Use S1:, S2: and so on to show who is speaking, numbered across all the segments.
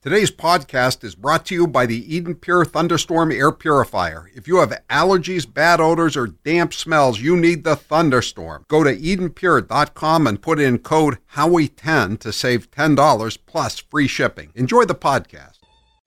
S1: Today's podcast is brought to you by the Eden Pure Thunderstorm Air Purifier. If you have allergies, bad odors, or damp smells, you need the Thunderstorm. Go to EdenPure.com and put in code Howie10 to save $10 plus free shipping. Enjoy the podcast.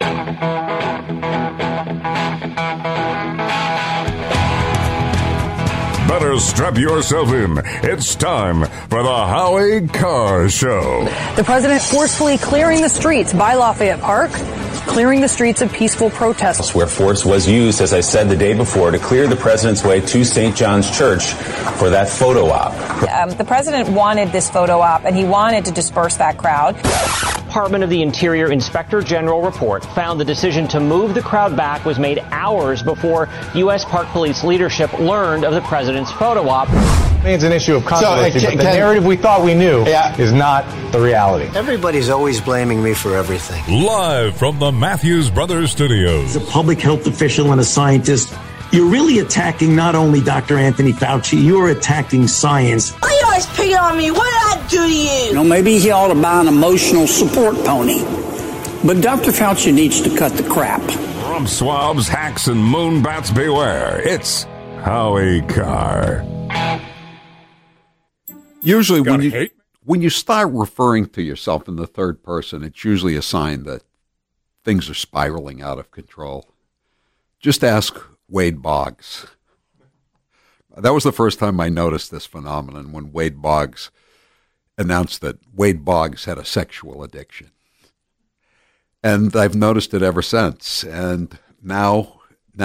S2: Better strap yourself in. It's time for the Howie Carr Show.
S3: The president forcefully clearing the streets by Lafayette Park, clearing the streets of peaceful protests.
S4: Where force was used, as I said the day before, to clear the president's way to St. John's Church for that photo op.
S5: The president wanted this photo op, and he wanted to disperse that crowd.
S6: Department of the Interior Inspector General report found the decision to move the crowd back was made hours before U.S. Park Police leadership learned of the president's photo op.
S7: It's an issue of controversy, but the narrative we thought we knew is not the reality.
S8: Everybody's always blaming me for everything.
S2: Live from the Matthews Brothers Studios.
S9: As a public health official and a scientist, you're really attacking not only Dr. Anthony Fauci, you're attacking science.
S10: Why are you always picking on me? What did I do to you?
S11: You know, maybe he ought to buy an emotional support pony. But Dr. Fauci needs to cut the crap.
S2: From swabs, hacks, and moonbats beware, it's Howie Carr.
S1: Usually when you start referring to yourself in the third person, it's usually a sign that things are spiraling out of control. Just ask Wade Boggs. That was the first time I noticed this phenomenon, when Wade Boggs announced that Wade Boggs had a sexual addiction. And I've noticed it ever since. And now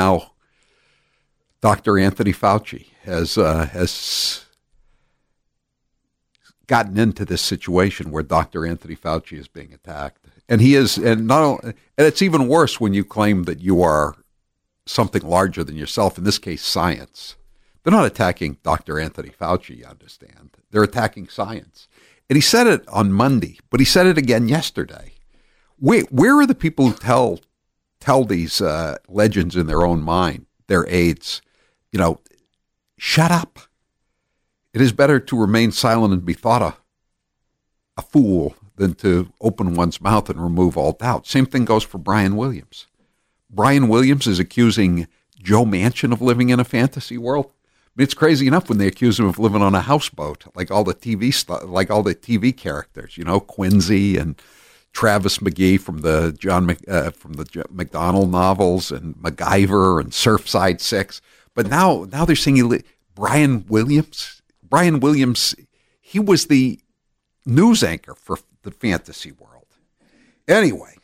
S1: Dr. Anthony Fauci has gotten into this situation where Dr. Anthony Fauci is being attacked. And he is, and it's even worse when you claim that you are something larger than yourself, in this case, science. They're not attacking Dr. Anthony Fauci, you understand. They're attacking science. And he said it on Monday, but he said it again yesterday. Where are the people who tell these legends in their own mind, their aides, shut up? It is better to remain silent and be thought a fool than to open one's mouth and remove all doubt. Same thing goes for Brian Williams. Brian Williams is accusing Joe Manchin of living in a fantasy world. I mean, it's crazy enough when they accuse him of living on a houseboat, like all the TV characters, Quincy and Travis McGee from the McDonald novels, and MacGyver and Surfside 6. But now they're saying Brian Williams. Brian Williams, he was the news anchor for the fantasy world. Anyway.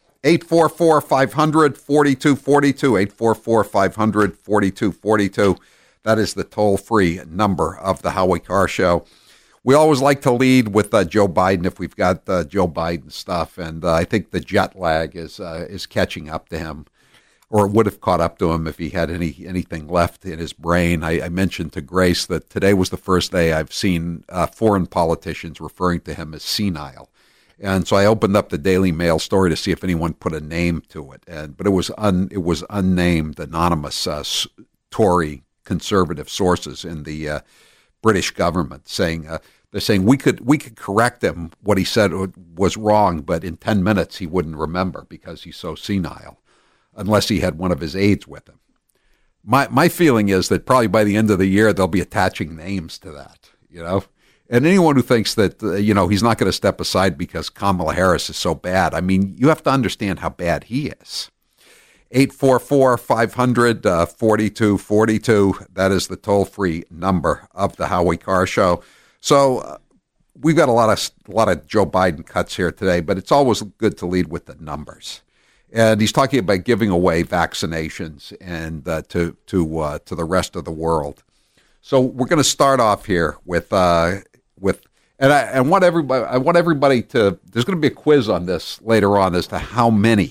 S1: 844-500-4242, 844-500-4242. That is the toll-free number of the Howie Carr Show. We always like to lead with Joe Biden if we've got Joe Biden stuff, and I think the jet lag is catching up to him, or it would have caught up to him if he had anything left in his brain. I mentioned to Grace that today was the first day I've seen foreign politicians referring to him as senile. And so I opened up the Daily Mail story to see if anyone put a name to it, but it was unnamed, anonymous Tory conservative sources in the British government saying they're saying we could correct him. What he said was wrong, but in 10 minutes he wouldn't remember because he's so senile, unless he had one of his aides with him. My feeling is that probably by the end of the year they'll be attaching names to that, And anyone who thinks that, he's not going to step aside because Kamala Harris is so bad, I mean, you have to understand how bad he is. 844-500-4242. That is the toll-free number of the Howie Carr Show. So we've got a lot of Joe Biden cuts here today, but it's always good to lead with the numbers. And he's talking about giving away vaccinations and to the rest of the world. So we're going to start off here with I want everybody to. There's going to be a quiz on this later on as to how many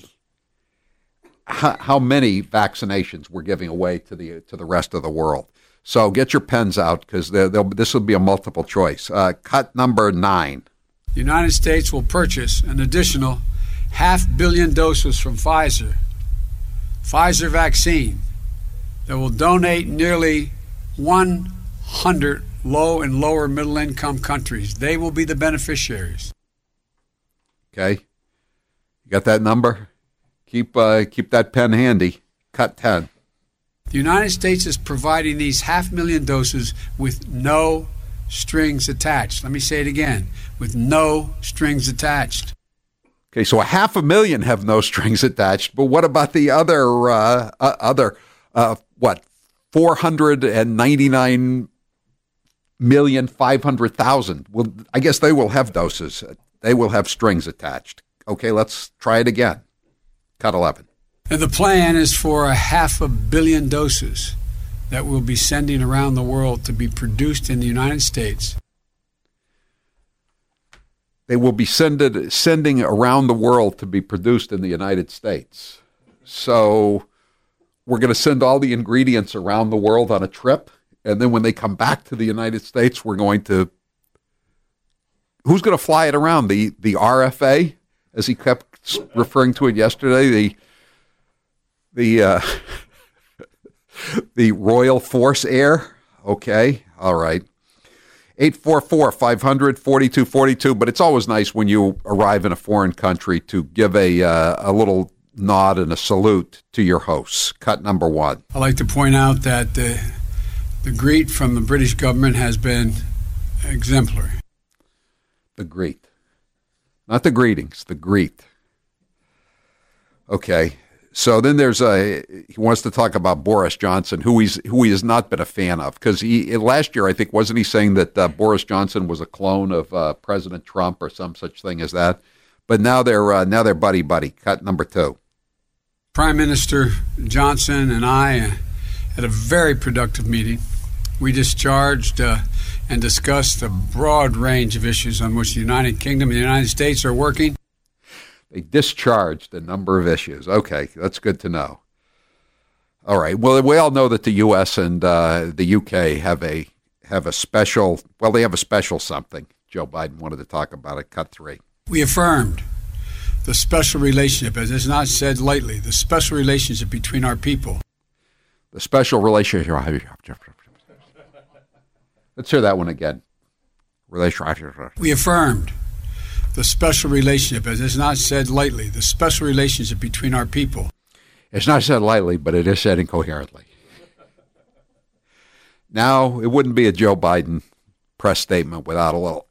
S1: vaccinations we're giving away to the rest of the world. So get your pens out because this will be a multiple choice. Cut number 9.
S12: The United States will purchase an additional 500 million doses from Pfizer vaccine that will donate nearly 100 low and lower middle income countries. They will be the beneficiaries.
S1: Okay. You got that number? Keep that pen handy. Cut 10.
S12: The United States is providing these 500,000 doses with no strings attached. Let me say it again, with no strings attached.
S1: Okay, so 500,000 have no strings attached, but what about the other 499,500,000? Well, I guess they will have doses. They will have strings attached. Okay, let's try it again. Cut 11.
S12: And the plan is for 500 million doses that we'll be sending around the world to be produced in the United States.
S1: They will be sending around the world to be produced in the United States. So we're going to send all the ingredients around the world on a trip, and then when they come back to the United States, we're going to... Who's going to fly it around? The RFA, as he kept referring to it yesterday, the Royal Force Air? Okay, all right. 844-500-4242, but it's always nice when you arrive in a foreign country to give a little nod and a salute to your hosts. Cut number 1.
S12: I'd like to point out that the greet from the British government has been exemplary.
S1: The greet. Not the greetings, the greet. Okay. So then he wants to talk about Boris Johnson, who he has not been a fan of, because last year, I think, wasn't he saying that Boris Johnson was a clone of President Trump or some such thing as that? But now they're buddy. Cut number 2.
S12: Prime Minister Johnson and I had a very productive meeting. We discharged and discussed a broad range of issues on which the United Kingdom and the United States are working.
S1: They discharged a number of issues. Okay, that's good to know. All right. Well, we all know that the U.S. and the UK have a special. Well, they have a special something. Joe Biden wanted to talk about it. Cut 3.
S12: We affirmed the special relationship, as is not said lightly, the special relationship between our people.
S1: The special relationship. Let's hear that one again.
S12: We affirmed the special relationship, as is not said lightly, the special relationship between our people.
S1: It's not said lightly, but it is said incoherently. Now, it wouldn't be a Joe Biden press statement without a little...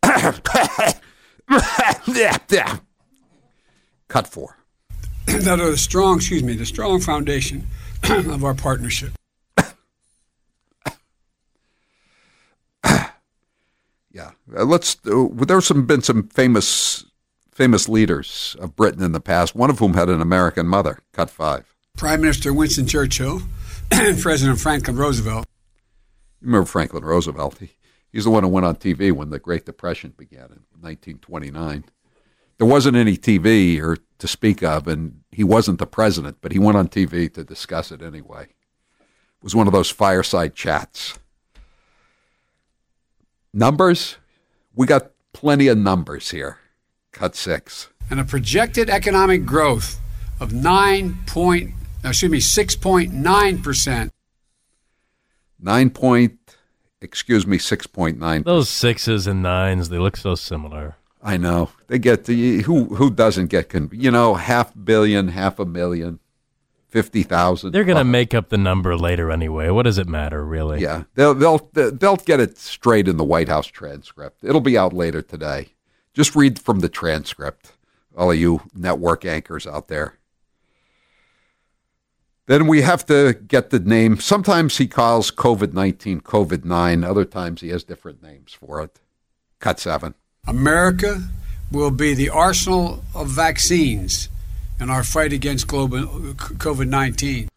S1: Cut 4.
S12: That are the strong foundation of our partnership.
S1: Yeah, there's been some famous leaders of Britain in the past, one of whom had an American mother. Cut 5.
S12: Prime Minister Winston Churchill and President Franklin Roosevelt.
S1: You remember Franklin Roosevelt? He's the one who went on TV when the Great Depression began in 1929. There wasn't any TV or to speak of, and he wasn't the president, but he went on TV to discuss it anyway. It was one of those fireside chats. Numbers? We got plenty of numbers here. Cut 6.
S12: And a projected economic growth of 6.9%.
S1: 6.9.
S13: Those 6s and 9s, they look so similar.
S1: I know. They get who doesn't get 500 million, 500,000, 50,000.
S13: They're going to make up the number later anyway. What does it matter, really?
S1: Yeah, they'll get it straight in the White House transcript. It'll be out later today. Just read from the transcript, all of you network anchors out there. Then we have to get the name. Sometimes he calls COVID-19 COVID-9. Other times he has different names for it. Cut 7.
S12: America will be the arsenal of vaccines in our fight against COVID-19.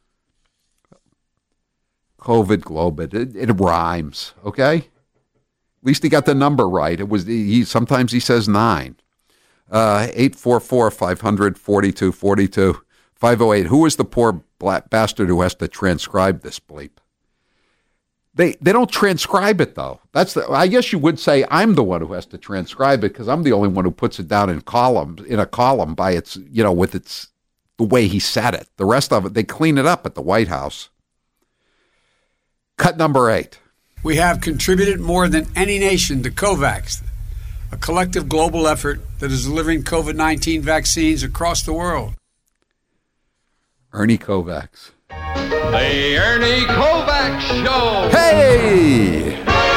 S1: It rhymes, okay? At least he got the number right. Sometimes he says 9. 844-500-4242. 508. Who is the poor black bastard who has to transcribe this bleep? They don't transcribe it though. I guess you would say I'm the one who has to transcribe it because I'm the only one who puts it down in a column by its, with its the way he said it. The rest of it, they clean it up at the White House. Cut number 8.
S12: We have contributed more than any nation to COVAX, a collective global effort that is delivering COVID-19 vaccines across the world.
S1: Ernie Kovacs.
S14: The Ernie Kovacs Show.
S1: Hey!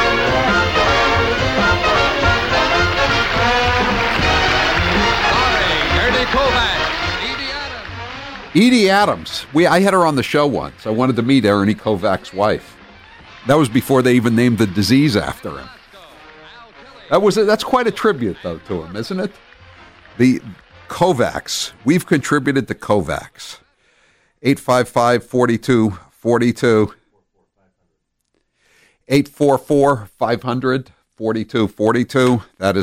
S14: Starring Ernie Kovacs, Edie Adams.
S1: Edie Adams. I had her on the show once. I wanted to meet Ernie Kovacs' wife. That was before they even named the disease after him. That's quite a tribute, though, to him, isn't it? The Kovacs. We've contributed to Kovacs. 855-4242. 844-500-4242. That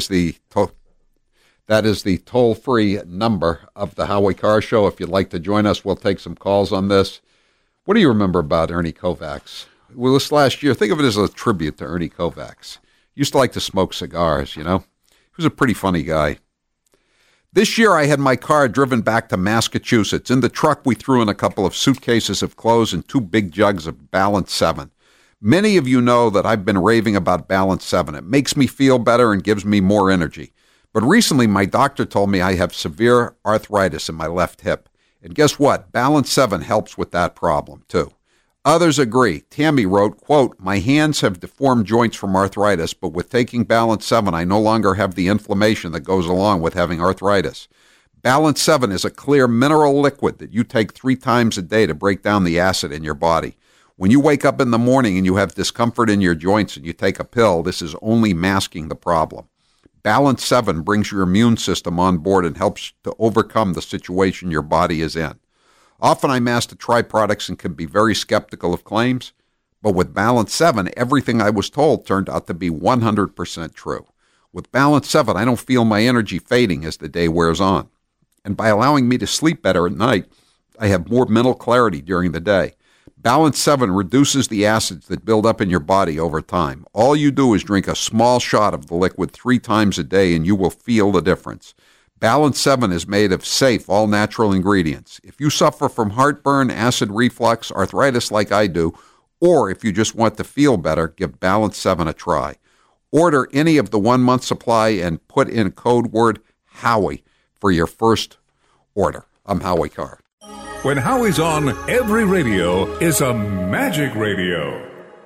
S1: is the toll-free number of the Howie Carr Show. If you'd like to join us, we'll take some calls on this. What do you remember about Ernie Kovacs? Well, this last year, think of it as a tribute to Ernie Kovacs. Used to like to smoke cigars, you know. He was a pretty funny guy. This year, I had my car driven back to Massachusetts. In the truck, we threw in a couple of suitcases of clothes and 2 big jugs of Balance 7. Many of you know that I've been raving about Balance 7. It makes me feel better and gives me more energy. But recently, my doctor told me I have severe arthritis in my left hip. And guess what? Balance 7 helps with that problem, too. Others agree. Tammy wrote, quote, "My hands have deformed joints from arthritis, but with taking Balance 7, I no longer have the inflammation that goes along with having arthritis. Balance 7 is a clear mineral liquid that you take 3 times a day to break down the acid in your body. When you wake up in the morning and you have discomfort in your joints and you take a pill, this is only masking the problem. Balance 7 brings your immune system on board and helps to overcome the situation your body is in. Often I'm asked to try products and can be very skeptical of claims, but with Balance 7, everything I was told turned out to be 100% true. With Balance 7, I don't feel my energy fading as the day wears on. And by allowing me to sleep better at night, I have more mental clarity during the day. Balance 7 reduces the acids that build up in your body over time. All you do is drink a small shot of the liquid 3 times a day and you will feel the difference. Balance 7 is made of safe, all-natural ingredients. If you suffer from heartburn, acid reflux, arthritis like I do, or if you just want to feel better, give Balance 7 a try. Order any of the 1-month supply and put in code word Howie for your first order. I'm Howie Carr.
S2: When Howie's on, every radio is a magic radio.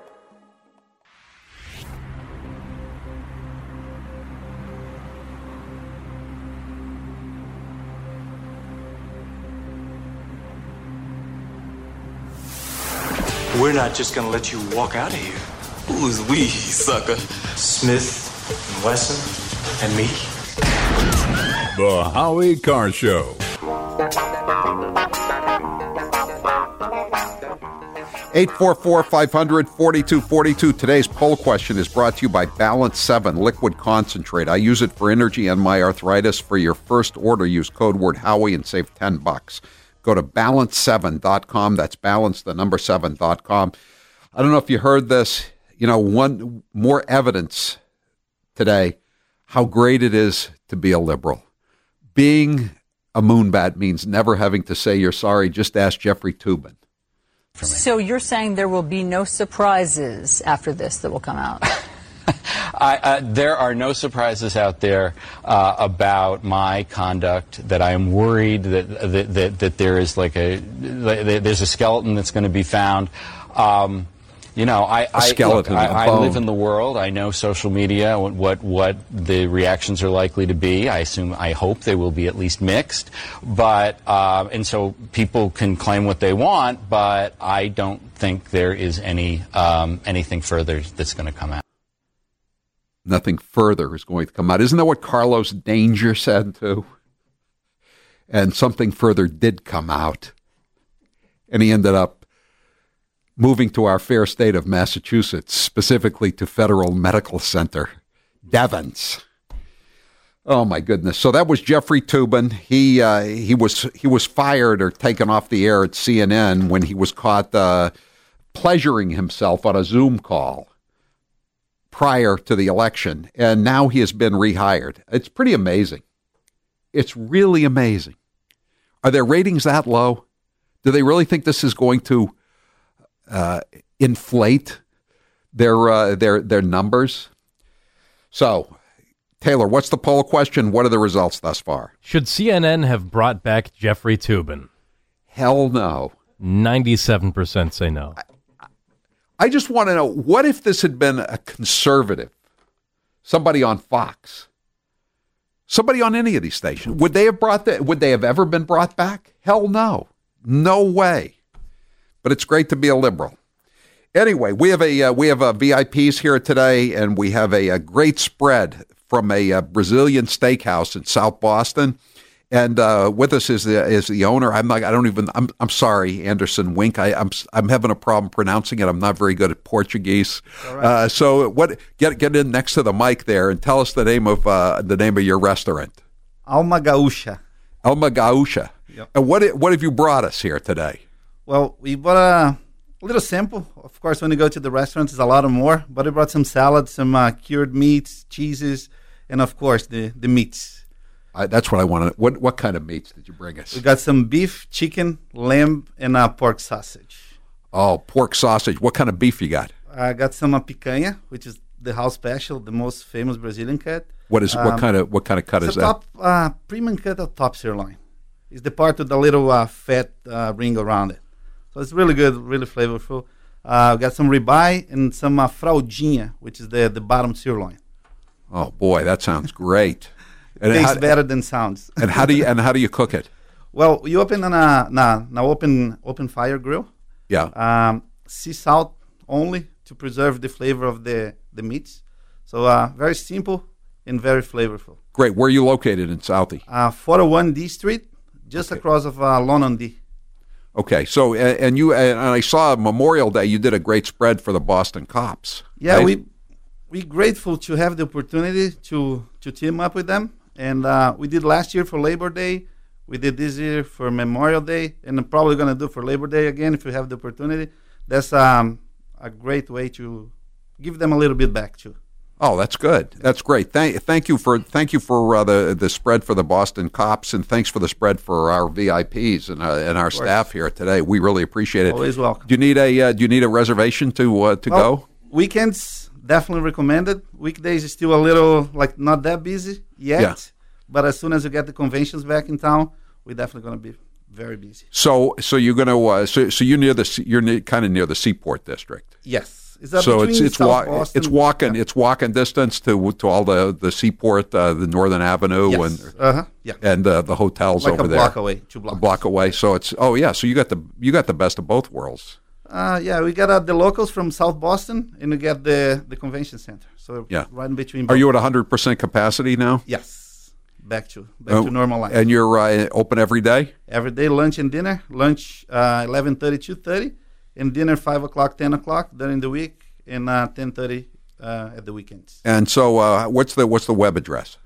S8: We're not just gonna let you walk out of here.
S15: Who's we, sucker?
S8: Smith, and Wesson, and me.
S2: The Howie Carr Show.
S1: 844-500-4242. Today's poll question is brought to you by Balance 7 Liquid Concentrate. I use it for energy and my arthritis. For your first order, use code word Howie and save $10. Go to balance7.com. That's balance7.com. I don't know if you heard this. You know, one more evidence today how great it is to be a liberal. Being a moonbat means never having to say you're sorry. Just ask Jeffrey Toobin.
S3: So you're saying there will be no surprises after this that will come out?
S16: There are no surprises out there about my conduct. That I am worried that there is there's a skeleton that's going to be found. You know, I live in the world. I know social media, what the reactions are likely to be. I hope they will be at least mixed. But and so people can claim what they want, but I don't think there is anything further that's going to come out.
S1: Nothing further is going to come out. Isn't that what Carlos Danger said too? And something further did come out. And he ended up moving to our fair state of Massachusetts, specifically to Federal Medical Center, Devens. Oh my goodness! So that was Jeffrey Toobin. He was fired or taken off the air at CNN when he was caught pleasuring himself on a Zoom call prior to the election, and now he has been rehired. It's pretty amazing. It's really amazing. Are their ratings that low? Do they really think this is going to inflate their numbers? So Taylor, what's the poll question? What are the results thus far?
S13: Should CNN have brought back Jeffrey Toobin?
S1: Hell no.
S13: 97% say no.
S1: I just want to know, what if this had been a conservative, somebody on Fox, somebody on any of these stations? Would they have ever been brought back? Hell no. No way. But it's great to be a liberal. Anyway, we have VIPs here today, and we have a great spread from a Brazilian steakhouse in South Boston. And with us is the owner. I'm sorry, Anderson Wink. I'm having a problem pronouncing it. I'm not very good at Portuguese. Right. So get in next to the mic there and tell us the name of your restaurant.
S17: Alma Gaúcha.
S1: Alma Gaúcha.
S17: Yep.
S1: And what have you brought us here today?
S17: Well, we brought a little sample. Of course, when you go to the restaurant, it's a lot more. But we brought some salads, some cured meats, cheeses, and of course the meats.
S1: That's what I wanted. What kind of meats did you bring us?
S17: We got some beef, chicken, lamb, and pork sausage.
S1: Oh, pork sausage. What kind of beef you got?
S17: I got some picanha, which is the house special, the most famous Brazilian cut.
S1: What kind of cut is that?
S17: Top premium cut of top sirloin. It's the part with the little fat ring around it. So it's really good, really flavorful. We got some ribeye and some fraldinha, which is the bottom sirloin.
S1: Oh boy, that sounds great.
S17: It tastes better than sounds.
S1: And how do you cook it?
S17: Well, you open on an open fire grill.
S1: Yeah.
S17: Sea salt only to preserve the flavor of the meats. So very simple and very flavorful.
S1: Great. Where are you located in Southie?
S17: 401 D Street, just across of London D.
S1: Okay. So and I saw Memorial Day. You did a great spread for the Boston Cops.
S17: Yeah,
S1: right?
S17: we're grateful to have the opportunity to team up with them. And we did last year for Labor Day. We did this year for Memorial Day. And I'm probably going to do for Labor Day again if we have the opportunity. That's a great way to give them a little bit back too.
S1: Oh, that's good. That's great. Thank you for the spread for the Boston Cops, and thanks for the spread for our VIPs and our staff here today. We really appreciate it.
S17: Always welcome.
S1: Do you need a reservation to go?
S17: Weekends definitely recommended. Weekdays is still a little not that busy yet. Yeah. But as soon as you get the conventions back in town, we're definitely going to be very busy.
S1: So you're going to you're kind of near the Seaport District.
S17: Yes.
S1: It's walking distance to all the Seaport, the Northern Avenue,
S17: yes.
S1: and the hotels over there.
S17: Two blocks.
S1: A block away. So so you got the best of both worlds.
S17: We got the locals from South Boston, and we get the convention center. So right in between.
S1: Are you at 100% capacity now?
S17: Yes, back to normal life.
S1: And you're open every day?
S17: Every day, lunch and dinner. Lunch 11:30, 2:30, and dinner 5 o'clock, 10 o'clock during the week, and 10:30 at the weekends.
S1: And so, what's the web address?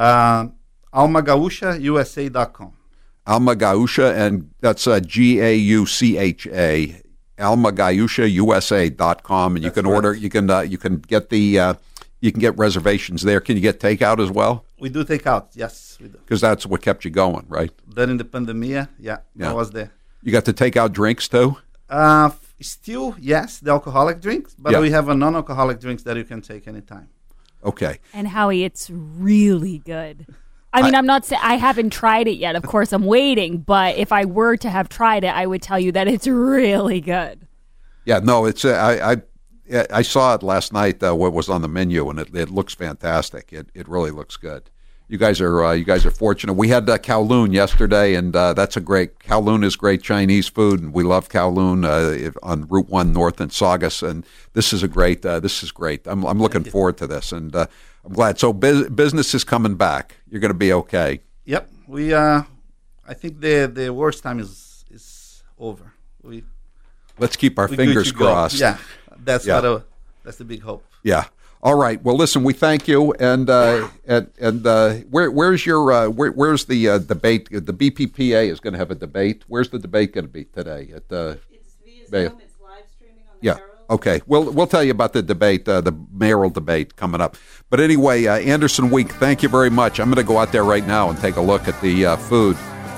S17: AlmaGaúchaUSA.com.
S1: Alma Gaúcha, and that's GAUCHA. AlmaGaúchaUSA.com, and you can order. You can get you can get reservations there. Can you get takeout as well?
S17: We do takeout. Yes, we do.
S1: Because that's what kept you going, right?
S17: During the pandemic, I was there.
S1: You got to take out drinks too?
S17: Still, yes, the alcoholic drinks, but we have a non-alcoholic drinks that you can take anytime.
S1: Okay.
S18: And Howie, it's really good. I mean, I'm not saying I haven't tried it yet. Of course, I'm waiting. But if I were to have tried it, I would tell you that it's really good. Yeah, no, it's I saw it last night. What was on the menu, and it looks fantastic. It really looks good. You guys are fortunate. We had Kowloon yesterday, and Kowloon is great Chinese food, and we love Kowloon on Route 1 North in Saugus. And this is great. I'm looking forward to this, and I'm glad. So business is coming back. You're going to be okay. Yep. We I think the worst time is over. Let's keep our fingers crossed. Yeah, that's the big hope. Yeah. All right. Well, listen. We thank you, and where's your where's the debate? The BPPA is going to have a debate. Where's the debate going to be today? It's via Zoom. It's live streaming on the Herald. Okay. We'll tell you about the debate, the mayoral debate coming up. But anyway, Anderson Week, thank you very much. I'm going to go out there right now and take a look at the food.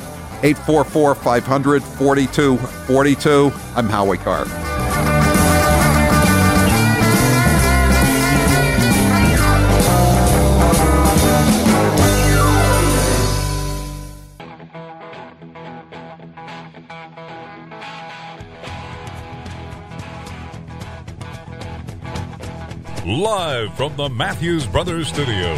S18: 844-500-4242. I'm Howie Carr.
S2: live from the Matthews Brothers Studios.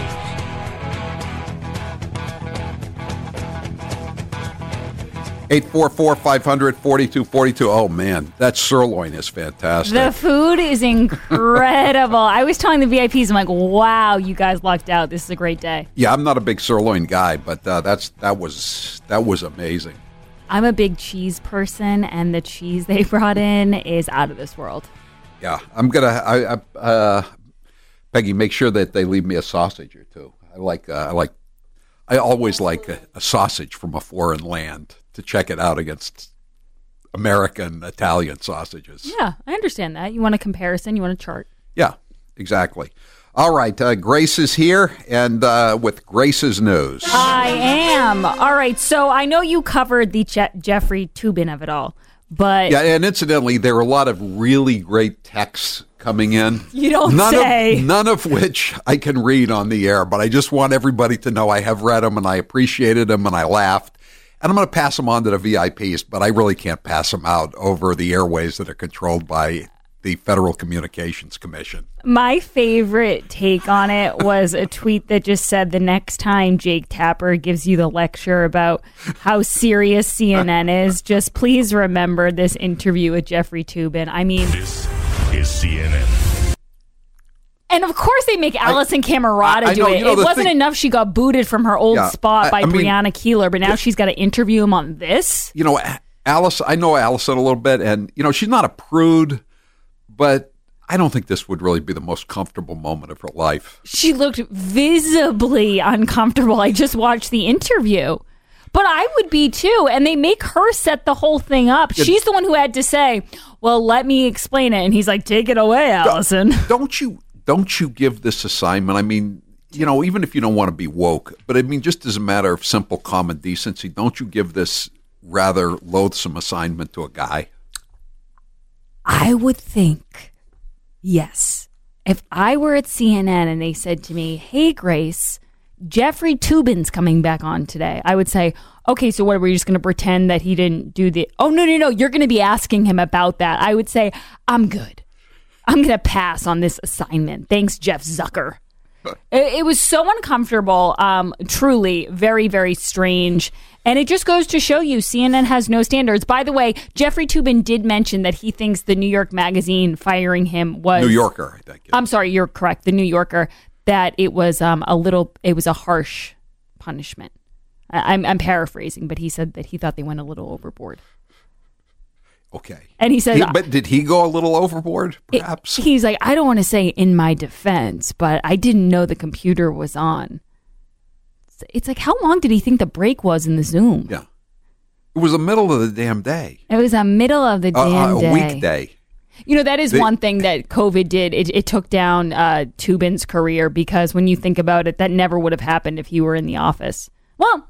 S1: Eight 844-500-4242. Oh, man, that sirloin is fantastic.
S18: The food is incredible. I was telling the VIPs, I'm like, wow, you guys lucked out. This is a great day.
S1: Yeah, I'm not a big sirloin guy, but that was amazing.
S18: I'm a big cheese person, and the cheese they brought in is out of this world.
S1: Yeah, I'm going to, Peggy, make sure that they leave me a sausage or two. I always like a sausage from a foreign land to check it out against American Italian sausages.
S18: Yeah, I understand that. You want a comparison, you want a chart.
S1: Yeah, exactly. All right, Grace is here, and with Grace's news.
S18: I am. All right, so I know you covered the Jeffrey Toobin of it all, but...
S1: Yeah, and incidentally, there were a lot of really great texts coming in.
S18: You don't say.
S1: None of which I can read on the air, but I just want everybody to know I have read them, and I appreciated them, and I laughed. And I'm going to pass them on to the VIPs, but I really can't pass them out over the airways that are controlled by the Federal Communications Commission.
S18: My favorite take on it was a tweet that just said, the next time Jake Tapper gives you the lecture about how serious CNN is, just please remember this interview with Jeffrey Toobin. I mean...
S2: This is CNN.
S18: And of course they make Allison Camerata do it. It wasn't enough she got booted from her old spot by Brianna Keeler, but now she's got to interview him on this?
S1: You know, I know Allison a little bit, and, she's not a prude, but I don't think this would really be the most comfortable moment of her life.
S18: She looked visibly uncomfortable. I just watched the interview. But I would be too, and they make her set the whole thing up. She's the one who had to say, well, let me explain it. And he's like, take it away, Allison.
S1: Don't you give this assignment? I mean, even if you don't want to be woke, but I mean, just as a matter of simple common decency, don't you give this rather loathsome assignment to a guy?
S18: I would think, yes. If I were at CNN and they said to me, hey, Grace, Jeffrey Toobin's coming back on today, I would say, okay, so what, are we just going to pretend that he didn't do the... Oh, no, you're going to be asking him about that. I would say, I'm good. I'm going to pass on this assignment. Thanks, Jeff Zucker. It was so uncomfortable, truly very, very strange. And it just goes to show you CNN has no standards. By the way, Jeffrey Toobin did mention that he thinks the New York Magazine firing him was...
S1: New Yorker, I think.
S18: I'm sorry, you're correct. The New Yorker, that it was a harsh punishment. I'm paraphrasing, but he said that he thought they went a little overboard.
S1: Okay.
S18: And he said...
S1: But did he go a little overboard, perhaps?
S18: He's like, I don't want to say in my defense, but I didn't know the computer was on. It's like, how long did he think the break was in the Zoom?
S1: Yeah. It was the middle of the damn day.
S18: It was the middle of the damn day.
S1: A weekday.
S18: That is one thing that COVID did. It took down Toobin's career, because when you think about it, that never would have happened if he were in the office. Well,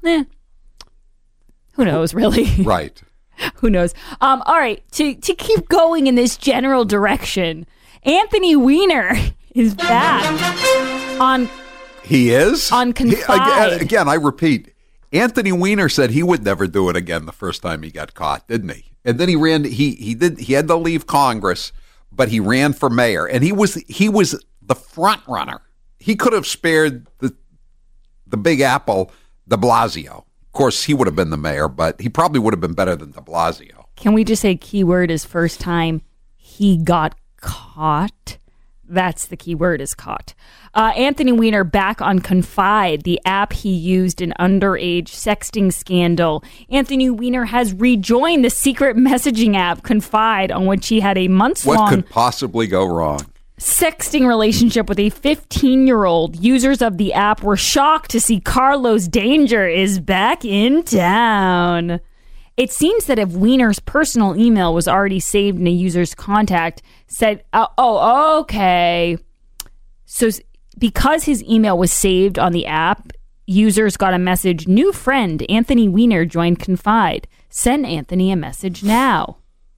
S18: who knows, really?
S1: Right.
S18: Who knows? All right, to keep going in this general direction, Anthony Weiner is back on...
S1: He is?
S18: On Confide.
S1: Again, I repeat, Anthony Weiner said he would never do it again the first time he got caught, didn't he? And then he ran. He had to leave Congress, but he ran for mayor, and he was the front runner. He could have spared the Big Apple, de Blasio. Of course, he would have been the mayor, but he probably would have been better than de Blasio.
S18: Can we just say keyword is first time he got caught? That's the key word, is caught. Anthony Weiner back on Confide, the app he used in underage sexting scandal. Anthony Weiner has rejoined the secret messaging app Confide, on which he had a months-long...
S1: What could possibly go wrong?
S18: Sexting relationship with a 15-year-old. Users of the app were shocked to see Carlos Danger is back in town. It seems that if Weiner's personal email was already saved in a user's contact, said, oh, okay. So because his email was saved on the app, users got a message, new friend, Anthony Weiner joined Confide. Send Anthony a message now.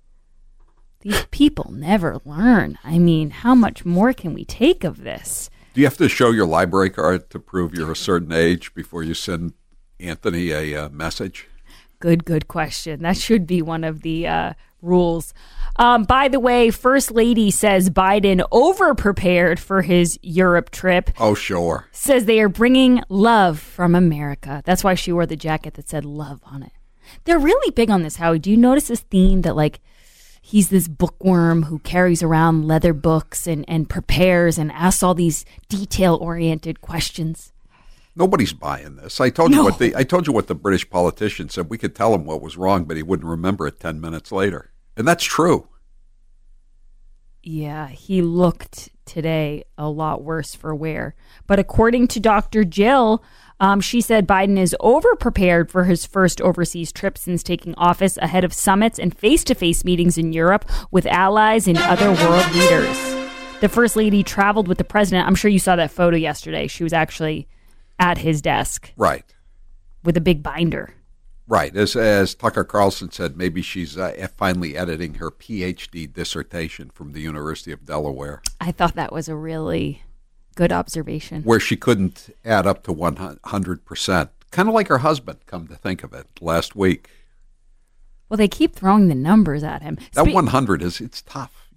S18: These people never learn. I mean, how much more can we take of this?
S1: Do you have to show your library card to prove you're a certain age before you send Anthony a message?
S18: Good question. That should be one of the rules. By the way, First Lady says Biden over-prepared for his Europe trip.
S1: Oh, sure.
S18: Says they are bringing love from America. That's why she wore the jacket that said love on it. They're really big on this, Howie. Do you notice this theme that, like, he's this bookworm who carries around leather books and prepares and asks all these detail-oriented questions?
S1: Nobody's buying this. I told you what the British politician said. We could tell him what was wrong, but he wouldn't remember it 10 minutes later. And that's true.
S18: Yeah, he looked today a lot worse for wear. But according to Dr. Jill, she said Biden is over-prepared for his first overseas trip since taking office, ahead of summits and face-to-face meetings in Europe with allies and other world leaders. The First Lady traveled with the president. I'm sure you saw that photo yesterday. She was actually at his desk.
S1: Right.
S18: With a big binder.
S1: Right. As Tucker Carlson said, maybe she's finally editing her PhD dissertation from the University of Delaware.
S18: I thought that was a really good observation.
S1: Where she couldn't add up to 100%. Kind of like her husband, come to think of it, last week.
S18: Well, they keep throwing the numbers at him.
S1: That 100 it's tough,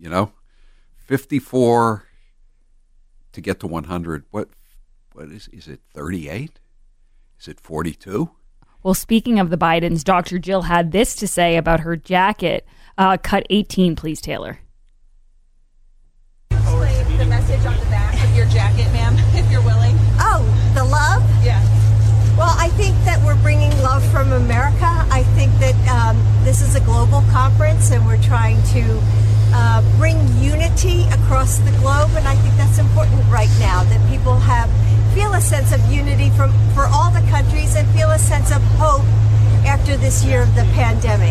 S1: 54 to get to 100. What is it, 38? Is it 42?
S18: Well, speaking of the Bidens, Dr. Jill had this to say about her jacket. Cut 18, please, Taylor.
S19: Explain the message on the back of your jacket, ma'am, if you're willing.
S20: Oh, the love?
S19: Yeah.
S20: Well, I think that we're bringing love from America. I think that this is a global conference, and we're trying to bring unity across the globe, and I think that's important right now, that people feel a sense of unity for all the countries and feel a sense of hope after this year of the pandemic.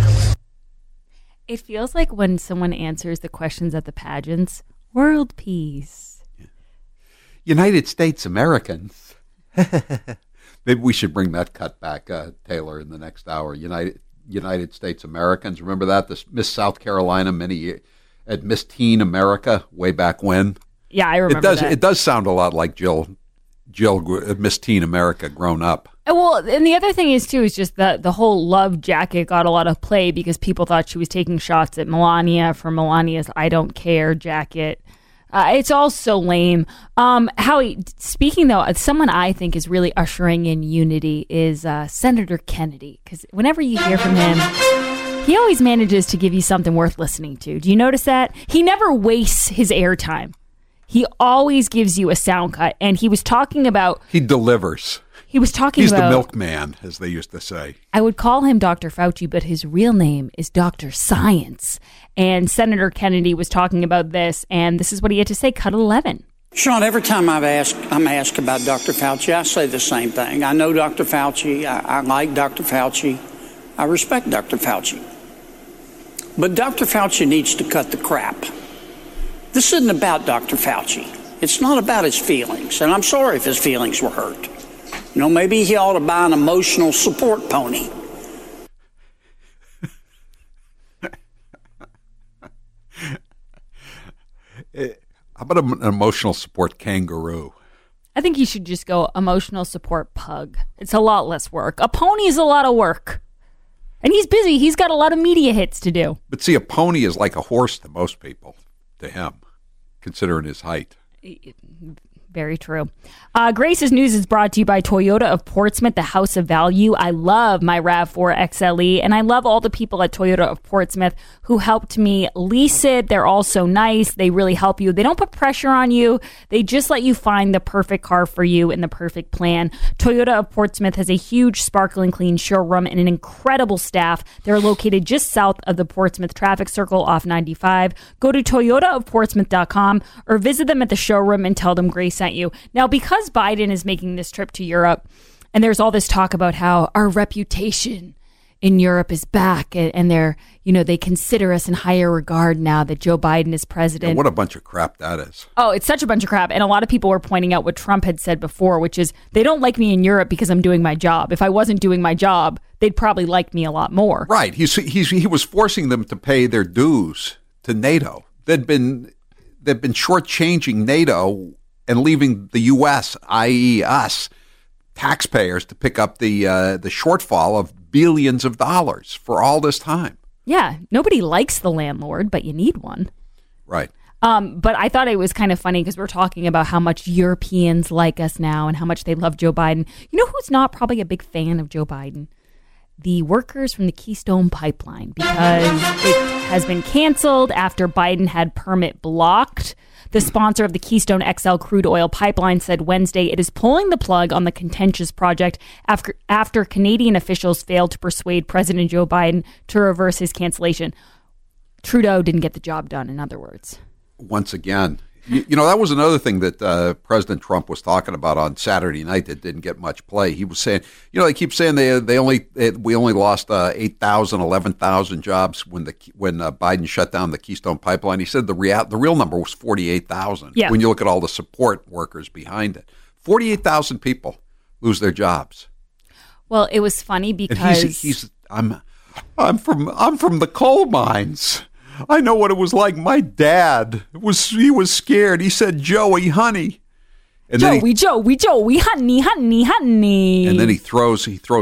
S18: It feels like when someone answers the questions at the pageants, world peace.
S1: United States Americans. Maybe we should bring that cut back, Taylor, in the next hour. United States Americans. Remember that? This Miss South Carolina at Miss Teen America way back when.
S18: Yeah, I remember that.
S1: It does sound a lot like Jill Miss Teen America grown up.
S18: Well, and the other thing is, too, is just that the whole love jacket got a lot of play because people thought she was taking shots at Melania for Melania's I Don't Care jacket. It's all so lame. Howie, speaking, though, someone I think is really ushering in unity is Senator Kennedy, because whenever you hear from him, he always manages to give you something worth listening to. Do you notice that? He never wastes his airtime. He always gives you a sound cut, and he was talking about...
S1: He delivers.
S18: He was talking
S1: He's
S18: about...
S1: the milkman, as they used to say.
S18: I would call him Dr. Fauci, but his real name is Dr. Science. And Senator Kennedy was talking about this, and this is what he had to say, cut 11.
S11: Sean, every time I'm asked about Dr. Fauci, I say the same thing. I know Dr. Fauci. I like Dr. Fauci. I respect Dr. Fauci. But Dr. Fauci needs to cut the crap. This isn't about Dr. Fauci. It's not about his feelings, and I'm sorry if his feelings were hurt. Maybe he ought to buy an emotional support pony.
S1: How about an emotional support kangaroo?
S18: I think you should just go emotional support pug. It's a lot less work. A pony is a lot of work. And he's busy. He's got a lot of media hits to do.
S1: But see, a pony is like a horse to most people, to him, considering his height.
S18: Very true. Grace's News is brought to you by Toyota of Portsmouth, the house of value. I love my RAV4 XLE, and I love all the people at Toyota of Portsmouth who helped me lease it. They're all so nice. They really help you. They don't put pressure on you. They just let you find the perfect car for you and the perfect plan. Toyota of Portsmouth has a huge, sparkling clean showroom and an incredible staff. They're located just south of the Portsmouth traffic circle off 95. Go to toyotaofportsmouth.com or visit them at the showroom and tell them Grace sent you. Now, because Biden is making this trip to Europe, and there's all this talk about how our reputation in Europe is back, and they consider us in higher regard now that Joe Biden is president.
S1: And what a bunch of crap that is.
S18: Oh, it's such a bunch of crap. And a lot of people were pointing out what Trump had said before, which is they don't like me in Europe because I'm doing my job. If I wasn't doing my job, they'd probably like me a lot more.
S1: Right. He was forcing them to pay their dues to NATO. They've been shortchanging NATO and leaving the U.S., i.e. us, taxpayers, to pick up the shortfall of billions of dollars for all this time.
S18: Yeah, nobody likes the landlord, but you need one.
S1: Right.
S18: But I thought it was kind of funny because we're talking about how much Europeans like us now and how much they love Joe Biden. You know who's not probably a big fan of Joe Biden? The workers from the Keystone Pipeline, because it has been canceled after Biden had permit blocked. The sponsor of the Keystone XL crude oil pipeline said Wednesday it is pulling the plug on the contentious project after Canadian officials failed to persuade President Joe Biden to reverse his cancellation. Trudeau didn't get the job done, in other words.
S1: Once again, that was another thing that President Trump was talking about on Saturday night that didn't get much play. He was saying, they keep saying we only lost 8,000, 11,000 jobs when Biden shut down the Keystone Pipeline. He said the real number was 48,000.
S18: Yeah. When
S1: you look at all the support workers behind it, 48,000 people lose their jobs.
S18: Well, it was funny because
S1: I'm from the coal mines. I know what it was like. My dad he was scared. He said, "Joey, honey." And
S18: Joey, honey.
S1: And then he throws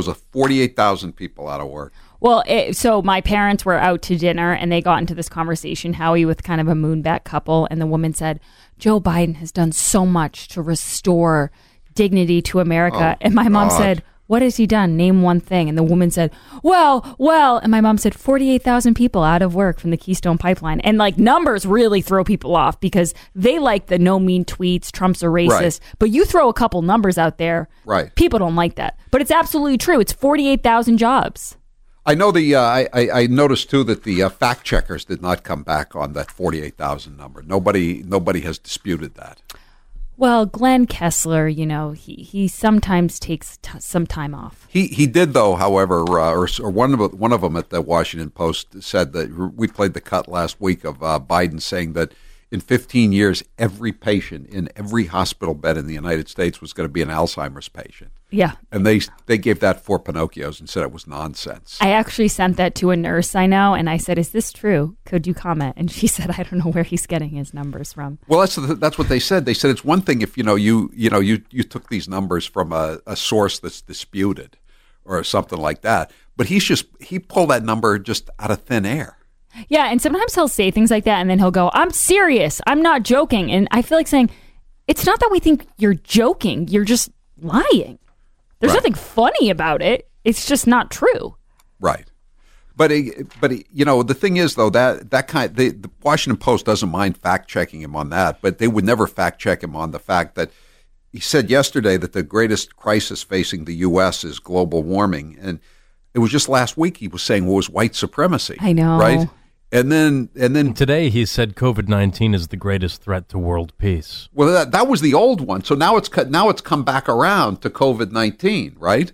S1: 48,000 people out of work.
S18: Well, so my parents were out to dinner and they got into this conversation, Howie, with kind of a moonbat couple. And the woman said, Joe Biden has done so much to restore dignity to America. And my mom said, what has he done? Name one thing. And the woman said, well. And my mom said, 48,000 people out of work from the Keystone Pipeline. And numbers really throw people off because they like the no mean tweets, Trump's a racist. Right. But you throw a couple numbers out there,
S1: right?
S18: People don't like that. But it's absolutely true. It's 48,000 jobs.
S1: I know I noticed too that the fact checkers did not come back on that 48,000 number. Nobody has disputed that.
S18: Well, Glenn Kessler, he sometimes takes some time off.
S1: He did, though, however, or one of them at the Washington Post said that we played the cut last week of Biden saying that in 15 years, every patient in every hospital bed in the United States was going to be an Alzheimer's patient.
S18: Yeah.
S1: And they gave that 4 Pinocchios and said it was nonsense.
S18: I actually sent that to a nurse I know, and I said, is this true? Could you comment? And she said, I don't know where he's getting his numbers from.
S1: Well, that's what they said. They said it's one thing if, you took these numbers from a source that's disputed or something like that. But he pulled that number just out of thin air.
S18: Yeah, and sometimes he'll say things like that, and then he'll go, I'm serious. I'm not joking. And I feel like saying, it's not that we think you're joking. You're just lying. There's nothing funny about it. It's just not true.
S1: Right. But the thing is, though, the Washington Post doesn't mind fact-checking him on that, but they would never fact-check him on the fact that he said yesterday that the greatest crisis facing the U.S. is global warming. And it was just last week he was saying was white supremacy.
S18: I know.
S1: Right? And then
S13: today he said COVID-19 is the greatest threat to world peace.
S1: Well, that was the old one. So now it's come back around to COVID-19, right?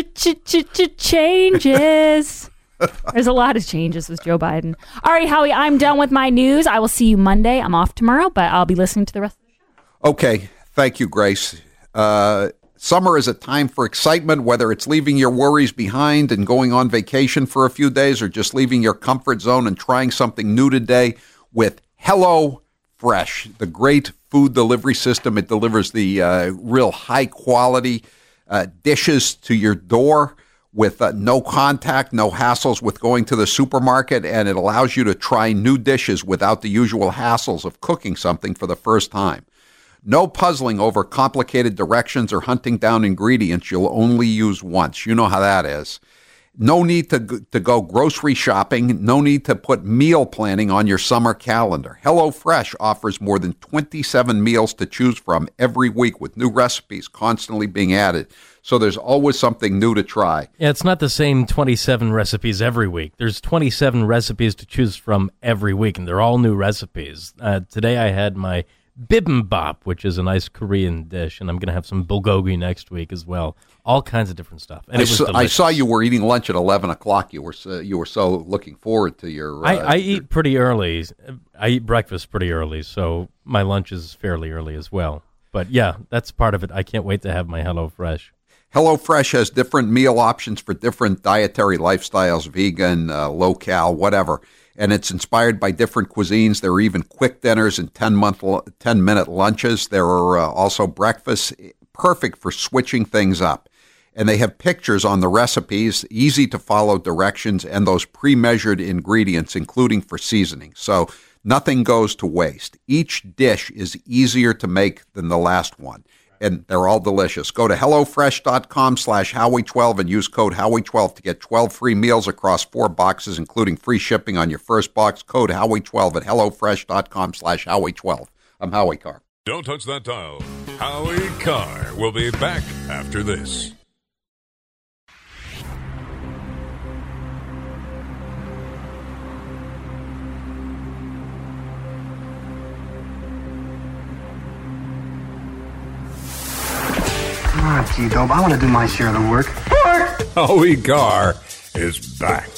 S18: Changes. There's a lot of changes with Joe Biden. All right, Howie, I'm done with my news. I will see you Monday. I'm off tomorrow, but I'll be listening to the rest of the show.
S1: Okay. Thank you, Grace. Summer is a time for excitement, whether it's leaving your worries behind and going on vacation for a few days or just leaving your comfort zone and trying something new today with HelloFresh, the great food delivery system. It delivers the real high-quality dishes to your door with no contact, no hassles with going to the supermarket, and it allows you to try new dishes without the usual hassles of cooking something for the first time. No puzzling over complicated directions or hunting down ingredients you'll only use once. You know how that is. No need to go grocery shopping. No need to put meal planning on your summer calendar. HelloFresh offers more than 27 meals to choose from every week with new recipes constantly being added. So there's always something new to try.
S13: Yeah, it's not the same 27 recipes every week. There's 27 recipes to choose from every week, and they're all new recipes. Today I had my bibimbap, which is a nice Korean dish, and I'm going to have some bulgogi next week as well. All kinds of different stuff. And
S1: I saw you were eating lunch at 11 o'clock. You were so looking forward to your...
S13: I eat pretty early. I eat breakfast pretty early, so my lunch is fairly early as well. But yeah, that's part of it. I can't wait to have my HelloFresh.
S1: HelloFresh has different meal options for different dietary lifestyles, vegan, low-cal, whatever. And it's inspired by different cuisines. There are even quick dinners and 10-minute lunches. There are also breakfasts, perfect for switching things up. and they have pictures on the recipes, easy to follow directions, and those pre-measured ingredients, including for seasoning. So nothing goes to waste. Each dish is easier to make than the last one, and they're all delicious. Go to HelloFresh.com/Howie12 and use code Howie12 to get 12 free meals across 4 boxes, including free shipping on your first box. Code Howie12 at HelloFresh.com/Howie12. I'm Howie Carr.
S2: Don't touch that dial. Howie Carr will be back after this.
S21: Come on, T-Dope. I want to do my share of the work.
S2: Howie Carr is back.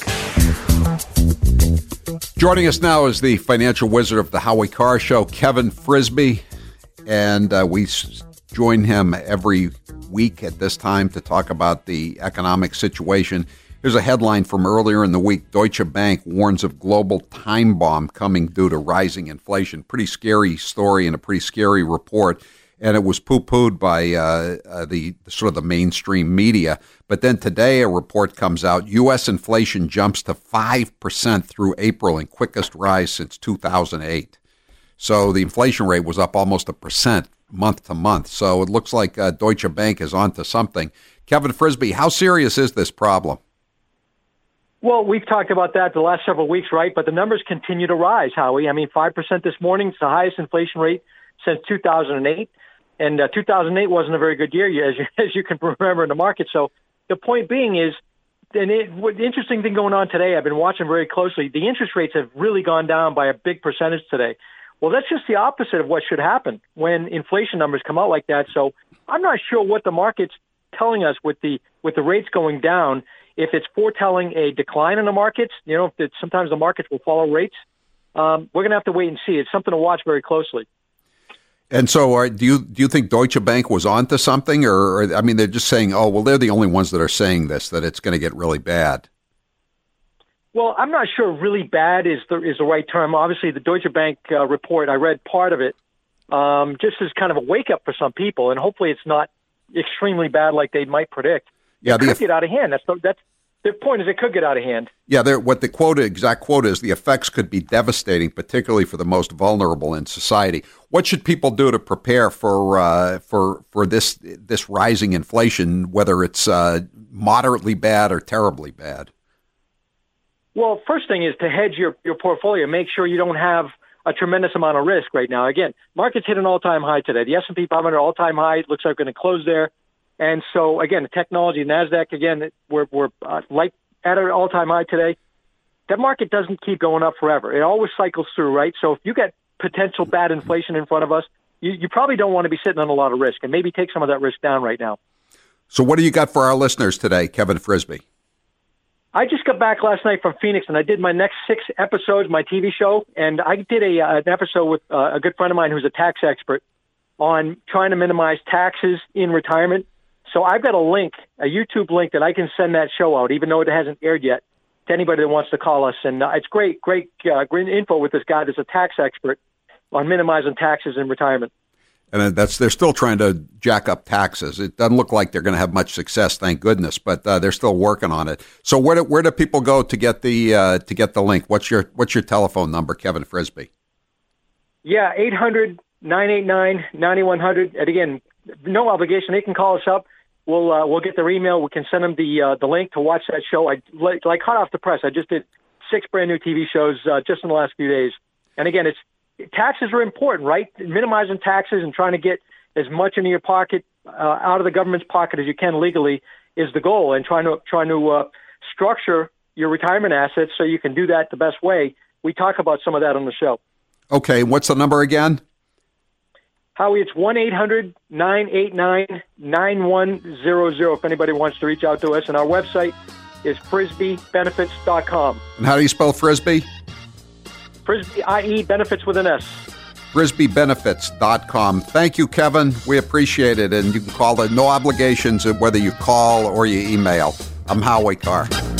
S1: Joining us now is the financial wizard of the Howie Carr Show, Kevin Frisby. And we join him every week at this time to talk about the economic situation. Here's a headline from earlier in the week. Deutsche Bank warns of global time bomb coming due to rising inflation. Pretty scary story and a pretty scary report. And it was poo-pooed by the sort of the mainstream media. But then today a report comes out. U.S. inflation jumps to 5% through April and quickest rise since 2008. So the inflation rate was up almost 1% month to month. So it looks like Deutsche Bank is onto something. Kevin Frisby, how serious is this problem?
S22: Well, we've talked about that the last several weeks, right? But the numbers continue to rise, Howie. I mean, 5% this morning is the highest inflation rate since 2008. And 2008 wasn't a very good year, as you can remember in the market. So the point being is, the interesting thing going on today, I've been watching very closely, the interest rates have really gone down by a big percentage today. Well, that's just the opposite of what should happen when inflation numbers come out like that. So I'm not sure what the market's telling us with the rates going down. If it's foretelling a decline in the markets, sometimes the markets will follow rates. We're going to have to wait and see. It's something to watch very closely.
S1: And so do you think Deutsche Bank was onto something? Or I mean, they're just saying, oh, well, they're the only ones that are saying this, that it's going to get really bad.
S22: Well, I'm not sure really bad is the right term. Obviously, the Deutsche Bank report, I read part of it, just as kind of a wake-up for some people, and hopefully it's not extremely bad like they might predict.
S1: Yeah,
S22: it could get out of hand. That's the point is it could get out of hand.
S1: Yeah, what the exact quote is, the effects could be devastating, particularly for the most vulnerable in society. What should people do to prepare for this rising inflation, whether it's moderately bad or terribly bad?
S22: Well, first thing is to hedge your portfolio. Make sure you don't have a tremendous amount of risk right now. Again, markets hit an all-time high today. The S&P 500 all-time high. It looks like we're going to close there. And so, again, the technology, NASDAQ, again, we're like at an all-time high today. That market doesn't keep going up forever. It always cycles through, right? So if you get potential bad inflation in front of us, you probably don't want to be sitting on a lot of risk, and maybe take some of that risk down right now.
S1: So what do you got for our listeners today, Kevin Frisby?
S22: I just got back last night from Phoenix, and I did my next 6 episodes, my TV show, and I did an episode with a good friend of mine who's a tax expert on trying to minimize taxes in retirement. So I've got a link, a YouTube link that I can send that show out, even though it hasn't aired yet, to anybody that wants to call us. And it's great info with this guy that's a tax expert on minimizing taxes in retirement.
S1: And they're still trying to jack up taxes. It doesn't look like they're going to have much success, thank goodness, but they're still working on it. So where do people go to get the link? What's your telephone number, Kevin Frisby?
S22: Yeah, 800-989-9100. And again, no obligation. They can call us up. We'll get their email. We can send them the link to watch that show. I hot off the press. I just did 6 brand new TV shows just in the last few days. And again, taxes are important, right? Minimizing taxes and trying to get as much into your pocket, out of the government's pocket as you can legally is the goal. And trying to structure your retirement assets so you can do that the best way. We talk about some of that on the show.
S1: Okay, what's the number again?
S22: Howie, it's 1-800-989-9100 if anybody wants to reach out to us. And our website is frisbybenefits.com.
S1: And how do you spell Frisby?
S22: Frisby, I-E, benefits with an S.
S1: frisbybenefits.com. Thank you, Kevin. We appreciate it. And you can call it, no obligations whether you call or you email. I'm Howie Carr.